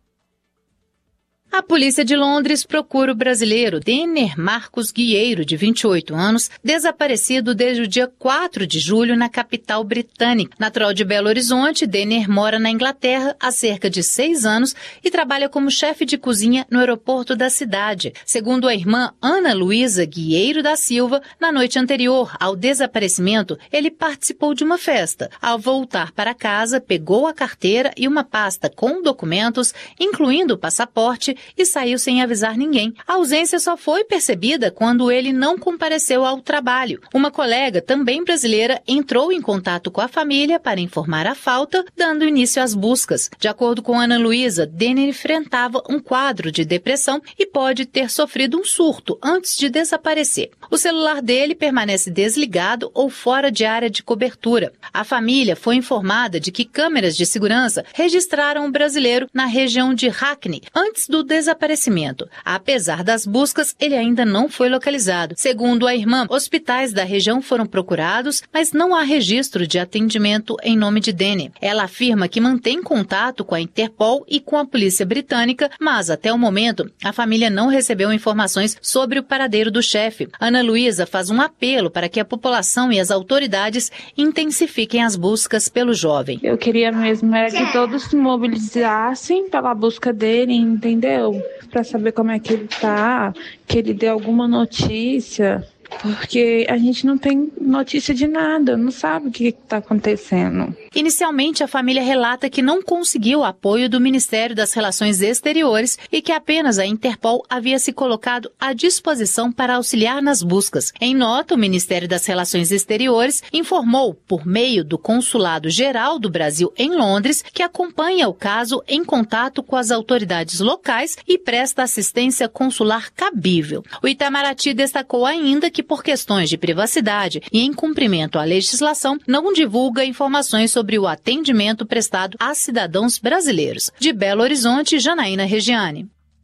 A polícia de Londres procura o brasileiro Denner Marcos Guieiro, de 28 anos, desaparecido desde o dia 4 de julho na capital britânica. Natural de Belo Horizonte, Denner mora na Inglaterra há cerca de 6 anos e trabalha como chefe de cozinha no aeroporto da cidade. Segundo a irmã Ana Luísa Guieiro da Silva, na noite anterior ao desaparecimento, ele participou de uma festa. Ao voltar para casa, pegou a carteira e uma pasta com documentos, incluindo o passaporte, e saiu sem avisar ninguém. A ausência só foi percebida quando ele não compareceu ao trabalho. Uma colega, também brasileira, entrou em contato com a família para informar a falta, dando início às buscas. De acordo com Ana Luísa, Denner enfrentava um quadro de depressão e pode ter sofrido um surto antes de desaparecer. O celular dele permanece desligado ou fora de área de cobertura. A família foi informada de que câmeras de segurança registraram o brasileiro na região de Hackney antes do desaparecimento. Apesar das buscas, ele ainda não foi localizado. Segundo a irmã, hospitais da região foram procurados, mas não há registro de atendimento em nome de Denner. Ela afirma que mantém contato com a Interpol e com a polícia britânica, mas até o momento a família não recebeu informações sobre o paradeiro do chefe. Ana Luísa faz um apelo para que a população e as autoridades intensifiquem as buscas pelo jovem. Eu queria mesmo era que todos se mobilizassem pela busca dele, entendeu? Para saber como é que ele tá, que ele dê alguma notícia, porque a gente não tem notícia de nada, não sabe o que está acontecendo. Inicialmente, a família relata que não conseguiu apoio do Ministério das Relações Exteriores e que apenas a Interpol havia se colocado à disposição para auxiliar nas buscas. Em nota, o Ministério das Relações Exteriores informou, por meio do Consulado Geral do Brasil em Londres, que acompanha o caso em contato com as autoridades locais e presta assistência consular cabível. O Itamaraty destacou ainda que, por questões de privacidade e em cumprimento à legislação, não divulga informações sobre o atendimento prestado a cidadãos brasileiros. De Belo Horizonte, Janaína Regiane.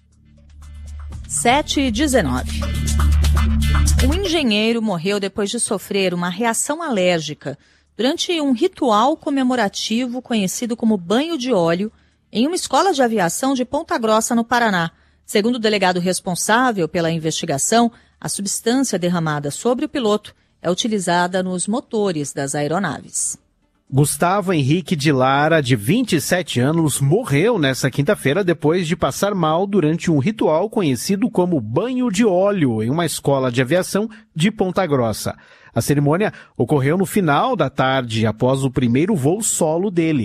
7h19. Um engenheiro morreu depois de sofrer uma reação alérgica durante um ritual comemorativo conhecido como banho de óleo em uma escola de aviação de Ponta Grossa, no Paraná. Segundo o delegado responsável pela investigação, a substância derramada sobre o piloto é utilizada nos motores das aeronaves. Gustavo Henrique de Lara, de 27 anos, morreu nesta quinta-feira depois de passar mal durante um ritual conhecido como banho de óleo em uma escola de aviação de Ponta Grossa. A cerimônia ocorreu no final da tarde, após o primeiro voo solo dele.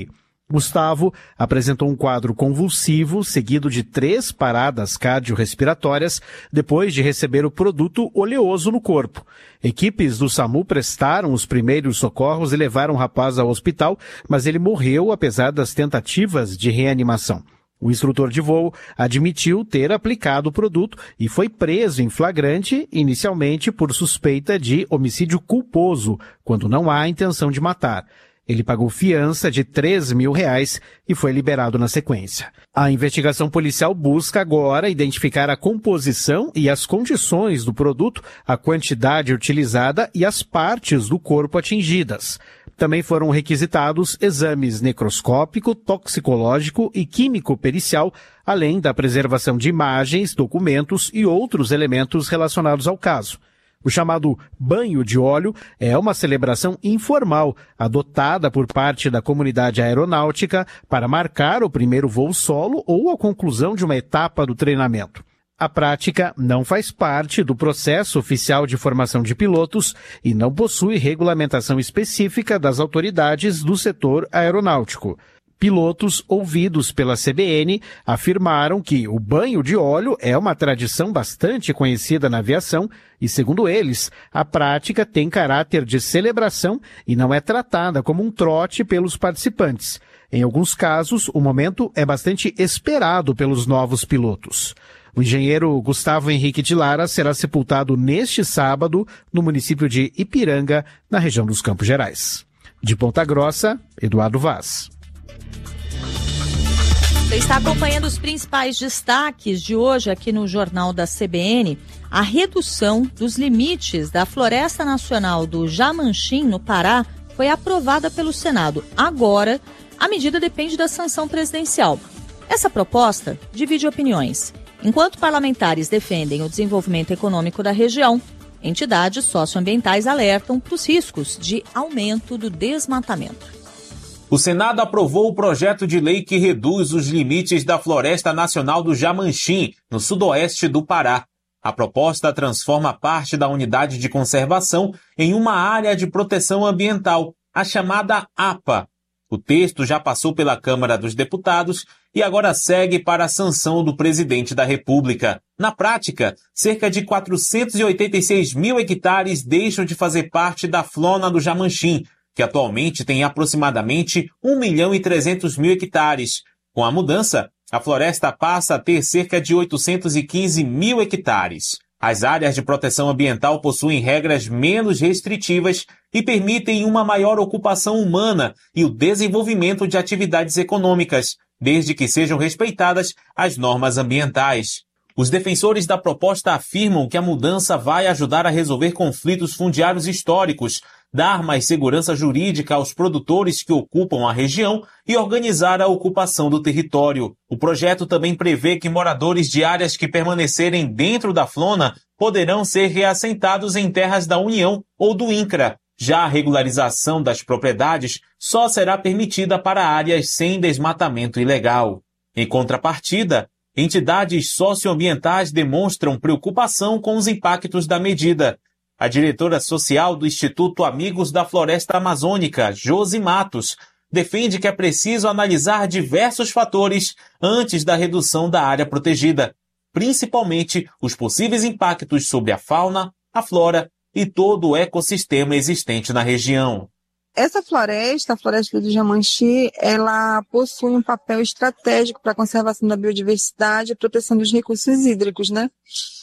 Gustavo apresentou um quadro convulsivo, seguido de 3 paradas cardiorrespiratórias, depois de receber o produto oleoso no corpo. Equipes do SAMU prestaram os primeiros socorros e levaram o rapaz ao hospital, mas ele morreu apesar das tentativas de reanimação. O instrutor de voo admitiu ter aplicado o produto e foi preso em flagrante, inicialmente por suspeita de homicídio culposo, quando não há intenção de matar. Ele pagou fiança de R$3 mil e foi liberado na sequência. A investigação policial busca agora identificar a composição e as condições do produto, a quantidade utilizada e as partes do corpo atingidas. Também foram requisitados exames necroscópico, toxicológico e químico-pericial, além da preservação de imagens, documentos e outros elementos relacionados ao caso. O chamado banho de óleo é uma celebração informal adotada por parte da comunidade aeronáutica para marcar o primeiro voo solo ou a conclusão de uma etapa do treinamento. A prática não faz parte do processo oficial de formação de pilotos e não possui regulamentação específica das autoridades do setor aeronáutico. Pilotos ouvidos pela CBN afirmaram que o banho de óleo é uma tradição bastante conhecida na aviação e, segundo eles, a prática tem caráter de celebração e não é tratada como um trote pelos participantes. Em alguns casos, o momento é bastante esperado pelos novos pilotos. O engenheiro Gustavo Henrique de Lara será sepultado neste sábado no município de Ipiranga, na região dos Campos Gerais. De Ponta Grossa, Eduardo Vaz. Você está acompanhando os principais destaques de hoje aqui no Jornal da CBN. A redução dos limites da Floresta Nacional do Jamanchim, no Pará, foi aprovada pelo Senado. Agora, a medida depende da sanção presidencial. Essa proposta divide opiniões. Enquanto parlamentares defendem o desenvolvimento econômico da região, entidades socioambientais alertam para os riscos de aumento do desmatamento. O Senado aprovou o projeto de lei que reduz os limites da Floresta Nacional do Jamanchim, no sudoeste do Pará. A proposta transforma parte da unidade de conservação em uma área de proteção ambiental, a chamada APA. O texto já passou pela Câmara dos Deputados e agora segue para a sanção do presidente da República. Na prática, cerca de 486 mil hectares deixam de fazer parte da Flona do Jamanchim, que atualmente tem aproximadamente 1.300.000 hectares. Com a mudança, a floresta passa a ter cerca de 815 mil hectares. As áreas de proteção ambiental possuem regras menos restritivas e permitem uma maior ocupação humana e o desenvolvimento de atividades econômicas, desde que sejam respeitadas as normas ambientais. Os defensores da proposta afirmam que a mudança vai ajudar a resolver conflitos fundiários históricos, dar mais segurança jurídica aos produtores que ocupam a região e organizar a ocupação do território. O projeto também prevê que moradores de áreas que permanecerem dentro da Flona poderão ser reassentados em terras da União ou do INCRA. Já a regularização das propriedades só será permitida para áreas sem desmatamento ilegal. Em contrapartida, entidades socioambientais demonstram preocupação com os impactos da medida. A diretora social do Instituto Amigos da Floresta Amazônica, Josi Matos, defende que é preciso analisar diversos fatores antes da redução da área protegida, principalmente os possíveis impactos sobre a fauna, a flora e todo o ecossistema existente na região. Essa floresta, a Floresta do Jamanchim, ela possui um papel estratégico para a conservação da biodiversidade e proteção dos recursos hídricos, né?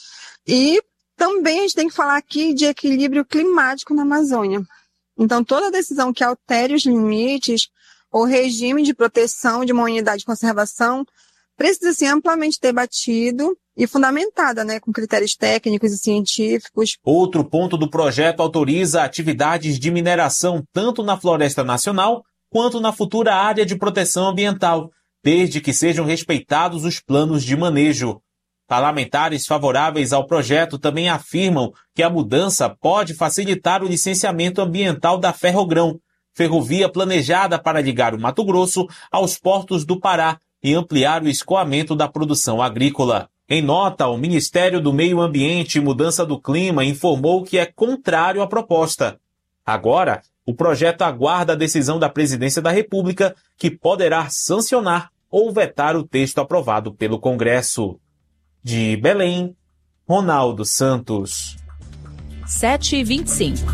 E também a gente tem que falar aqui de equilíbrio climático na Amazônia. Então, toda decisão que altere os limites ou regime de proteção de uma unidade de conservação precisa ser amplamente debatido e fundamentada, né, com critérios técnicos e científicos. Outro ponto do projeto autoriza atividades de mineração tanto na Floresta Nacional quanto na futura área de proteção ambiental, desde que sejam respeitados os planos de manejo. Parlamentares favoráveis ao projeto também afirmam que a mudança pode facilitar o licenciamento ambiental da Ferrogrão, ferrovia planejada para ligar o Mato Grosso aos portos do Pará e ampliar o escoamento da produção agrícola. Em nota, o Ministério do Meio Ambiente e Mudança do Clima informou que é contrário à proposta. Agora, o projeto aguarda a decisão da Presidência da República, que poderá sancionar ou vetar o texto aprovado pelo Congresso. De Belém, Ronaldo Santos. 7h25.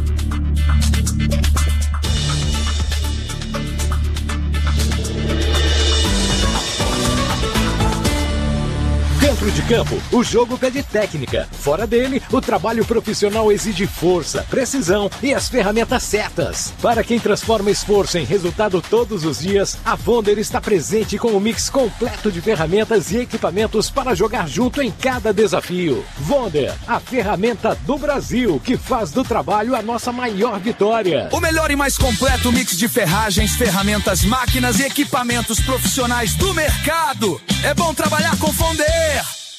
Dentro de campo, o jogo pede técnica. Fora dele, o trabalho profissional exige força, precisão e as ferramentas certas. Para quem transforma esforço em resultado todos os dias, a Vonder está presente com um mix completo de ferramentas e equipamentos para jogar junto em cada desafio. Vonder, a ferramenta do Brasil que faz do trabalho a nossa maior vitória. O melhor e mais completo mix de ferragens, ferramentas, máquinas e equipamentos profissionais do mercado. É bom trabalhar com Vonder.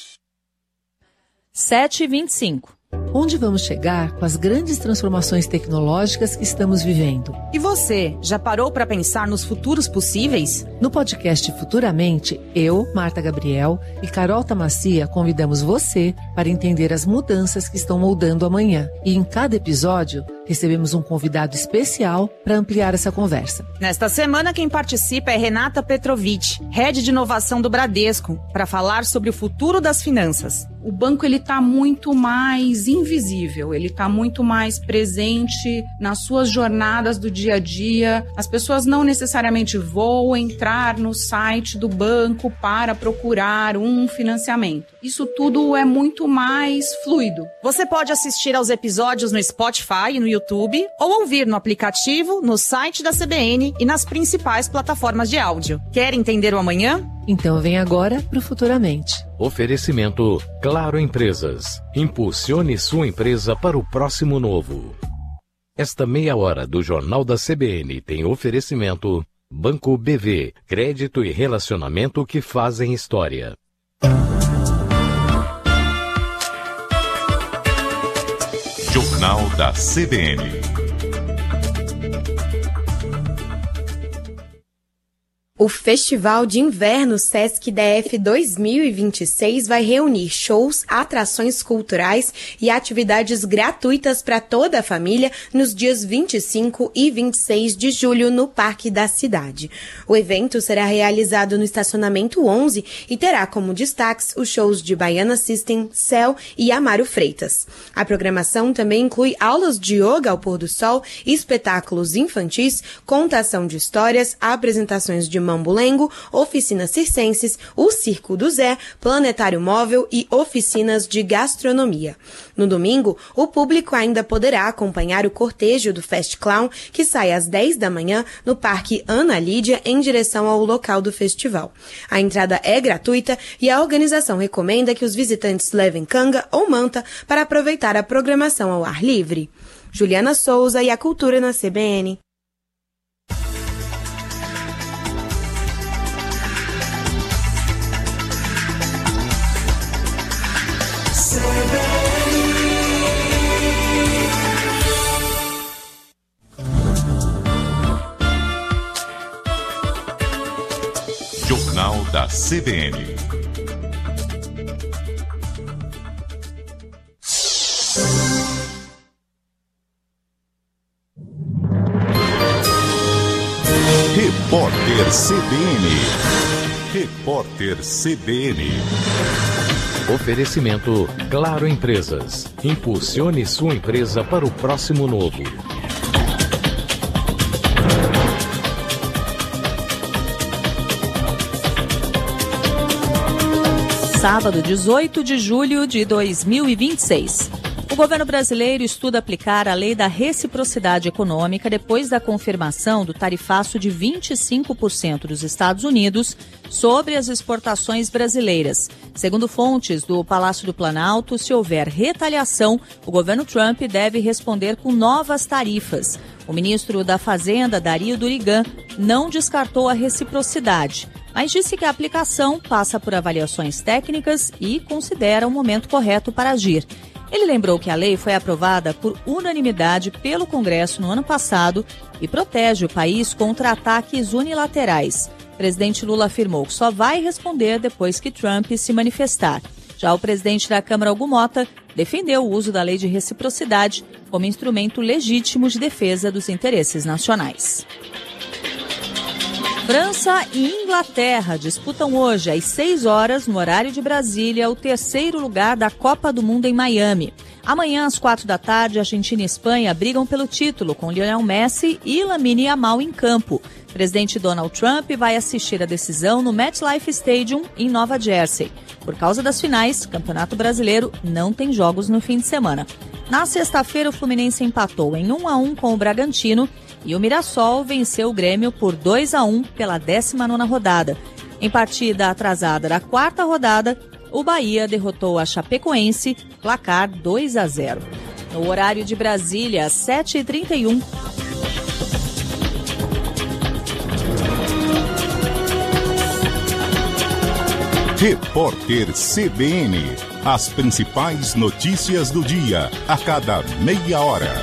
7h25. Onde vamos chegar com as grandes transformações tecnológicas que estamos vivendo? E você, já parou para pensar nos futuros possíveis? No podcast Futuramente, eu, Marta Gabriel e Carol Tamassia convidamos você para entender as mudanças que estão moldando amanhã. E em cada episódio, recebemos um convidado especial para ampliar essa conversa. Nesta semana, quem participa é Renata Petrovic, Head de Inovação do Bradesco, para falar sobre o futuro das finanças. O banco está muito mais invisível, ele está muito mais presente nas suas jornadas do dia a dia. As pessoas não necessariamente vão entrar no site do banco para procurar um financiamento. Isso tudo é muito mais fluido. Você pode assistir aos episódios no Spotify e no YouTube, ou ouvir no aplicativo, no site da CBN e nas principais plataformas de áudio. Quer entender o amanhã? Então vem agora para o Futuramente. Oferecimento Claro Empresas. Impulsione sua empresa para o próximo novo. Esta meia hora do Jornal da CBN tem oferecimento Banco BV, crédito e relacionamento que fazem história. Jornal da CBN. O Festival de Inverno Sesc DF 2026 vai reunir shows, atrações culturais e atividades gratuitas para toda a família nos dias 25 e 26 de julho no Parque da Cidade. O evento será realizado no estacionamento 11 e terá como destaques os shows de Baiana System, Céu e Amaro Freitas. A programação também inclui aulas de yoga ao pôr do sol, espetáculos infantis, contação de histórias, apresentações de Mambulengo, oficinas circenses, o Circo do Zé, planetário móvel e oficinas de gastronomia. No domingo, o público ainda poderá acompanhar o cortejo do Fest Clown, que sai às 10 da manhã no Parque Ana Lídia, em direção ao local do festival. A entrada é gratuita e a organização recomenda que os visitantes levem canga ou manta para aproveitar a programação ao ar livre. Juliana Souza e a Cultura na CBN. Jornal da CBN. Repórter CBN. Repórter CBN. Oferecimento Claro Empresas. Impulsione sua empresa para o próximo novo. Sábado, 18 de julho de 2026. O governo brasileiro estuda aplicar a lei da reciprocidade econômica depois da confirmação do tarifaço de 25% dos Estados Unidos sobre as exportações brasileiras. Segundo fontes do Palácio do Planalto, se houver retaliação, o governo Trump deve responder com novas tarifas. O ministro da Fazenda, Dario Durigan, não descartou a reciprocidade, mas disse que a aplicação passa por avaliações técnicas e considera o momento correto para agir. Ele lembrou que a lei foi aprovada por unanimidade pelo Congresso no ano passado e protege o país contra ataques unilaterais. O presidente Lula afirmou que só vai responder depois que Trump se manifestar. Já o presidente da Câmara, Hugo Mota, defendeu o uso da lei de reciprocidade como instrumento legítimo de defesa dos interesses nacionais. França e Inglaterra disputam hoje, às 6 horas, no horário de Brasília, o terceiro lugar da Copa do Mundo em Miami. Amanhã, às 4 da tarde, Argentina e Espanha brigam pelo título, com Lionel Messi e Lamine Yamal em campo. O presidente Donald Trump vai assistir a decisão no MetLife Stadium, em Nova Jersey. Por causa das finais, o Campeonato Brasileiro não tem jogos no fim de semana. Na sexta-feira, o Fluminense empatou em 1-1 com o Bragantino e o Mirassol venceu o Grêmio por 2-1 pela 19ª rodada. Em partida atrasada da 4ª rodada, o Bahia derrotou a Chapecoense, placar 2-0. No horário de Brasília, 7h31. Repórter CBN. As principais notícias do dia, a cada meia hora.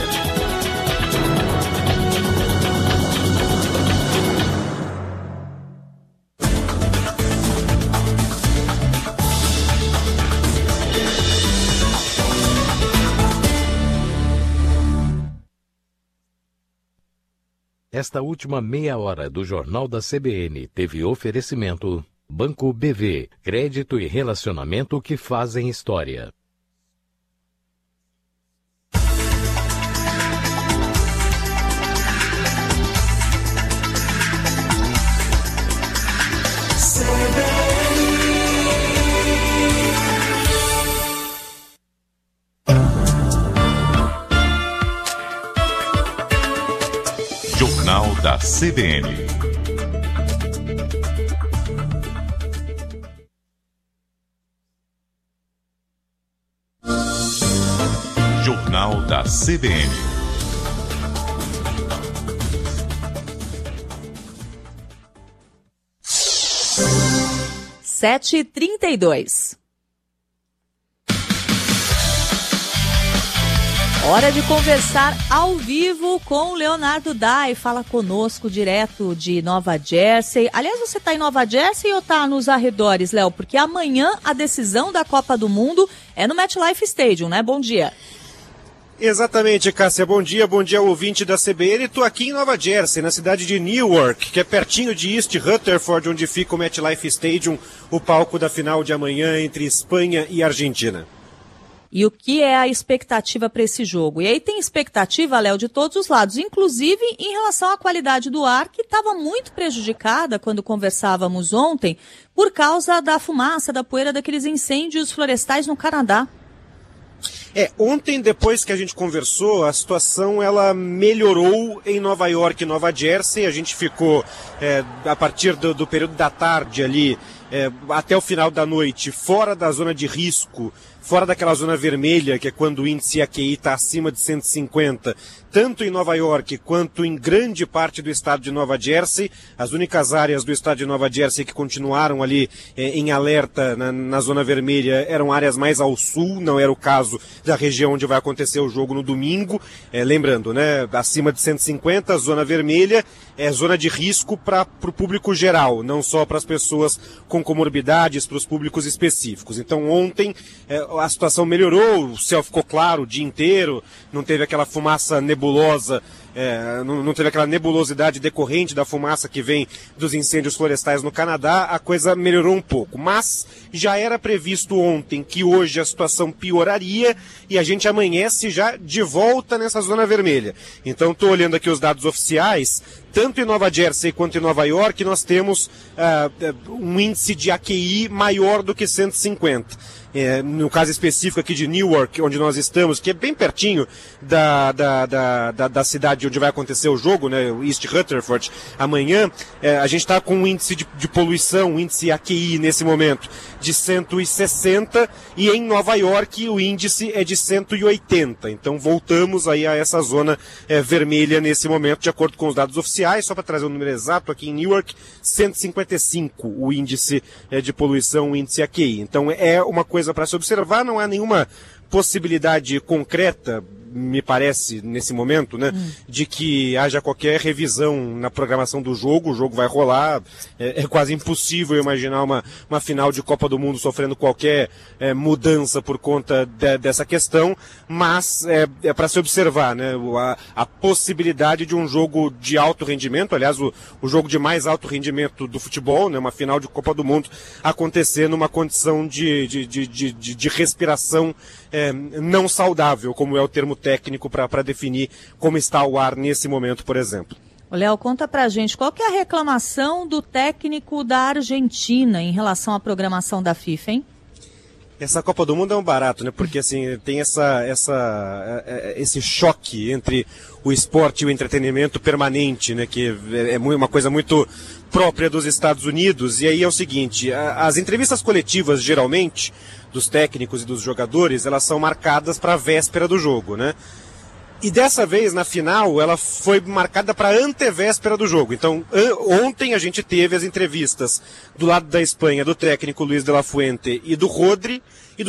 Esta última meia hora do Jornal da CBN teve oferecimento Banco BV, crédito e relacionamento que fazem história. Jornal da CBN. Jornal da CBN. Sete e 32. Hora de conversar ao vivo com o Leonardo Dai. Fala conosco direto de Nova Jersey. Aliás, você está em Nova Jersey ou está nos arredores, Léo? Porque amanhã a decisão da Copa do Mundo é no MetLife Stadium, né? Bom dia. Exatamente, Cássia. Bom dia ao ouvinte da CBN. Estou aqui em Nova Jersey, na cidade de Newark, que é pertinho de East Rutherford, onde fica o MetLife Stadium, o palco da final de amanhã entre Espanha e Argentina. E o que é a expectativa para esse jogo? E aí tem expectativa, Léo, de todos os lados, inclusive em relação à qualidade do ar, que estava muito prejudicada quando conversávamos ontem, por causa da fumaça, da poeira daqueles incêndios florestais no Canadá. Ontem, depois que a gente conversou, a situação ela melhorou em Nova York e Nova Jersey. A gente ficou, a partir do período da tarde ali, até o final da noite, fora da zona de risco, fora daquela zona vermelha, que é quando o índice AQI está acima de 150, tanto em Nova York quanto em grande parte do estado de Nova Jersey. As únicas áreas do estado de Nova Jersey que continuaram ali em alerta na zona vermelha eram áreas mais ao sul, não era o caso da região onde vai acontecer o jogo no domingo. Lembrando, né, acima de 150, zona vermelha é zona de risco para o público geral, não só para as pessoas com comorbidades, para os públicos específicos. Então ontem a situação melhorou, o céu ficou claro o dia inteiro, não teve aquela fumaça nebulosa, não teve aquela nebulosidade decorrente da fumaça que vem dos incêndios florestais no Canadá. A coisa melhorou um pouco, mas já era previsto ontem que hoje a situação pioraria e a gente amanhece já de volta nessa zona vermelha. Então estou olhando aqui os dados oficiais, tanto em Nova Jersey quanto em Nova York nós temos um índice de AQI maior do que 150. No caso específico aqui de Newark, onde nós estamos, que é bem pertinho da cidade onde vai acontecer o jogo, né, o East Rutherford, amanhã, a gente está com um índice de poluição, um índice AQI nesse momento, de 160, e em Nova York o índice é de 180. Então voltamos aí a essa zona vermelha nesse momento, de acordo com os dados oficiais. Só para trazer o número exato, aqui em Newark, 155 o índice de poluição, o índice AQI. Então é uma coisa para se observar, não há nenhuma possibilidade concreta me parece, nesse momento, né, de que haja qualquer revisão na programação do jogo. O jogo vai rolar, é quase impossível imaginar uma final de Copa do Mundo sofrendo qualquer mudança por conta dessa questão, mas é para se observar, né, a possibilidade de um jogo de alto rendimento, aliás, o jogo de mais alto rendimento do futebol, né, uma final de Copa do Mundo, acontecer numa condição de respiração não saudável, como é o termo técnico para definir como está o ar nesse momento, por exemplo. Léo, conta pra gente, qual que é a reclamação do técnico da Argentina em relação à programação da FIFA, hein? Essa Copa do Mundo é um barato, né? Porque assim, tem esse choque entre o esporte e o entretenimento permanente, né? Que é uma coisa muito própria dos Estados Unidos. E aí é o seguinte, as entrevistas coletivas, geralmente, dos técnicos e dos jogadores, elas são marcadas para a véspera do jogo, né? E dessa vez, na final, ela foi marcada para a antevéspera do jogo. Então, ontem a gente teve as entrevistas do lado da Espanha, do técnico Luis de la Fuente e do Rodri,